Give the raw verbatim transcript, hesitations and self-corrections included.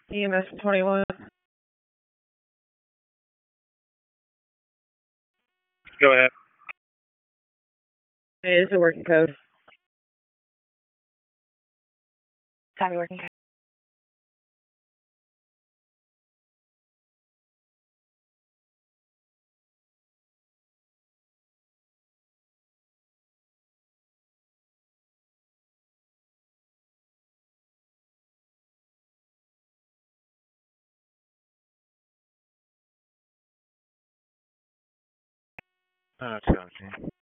E M S twenty-one. Go ahead. It is a working code. Copy working code. Oh, that's okay.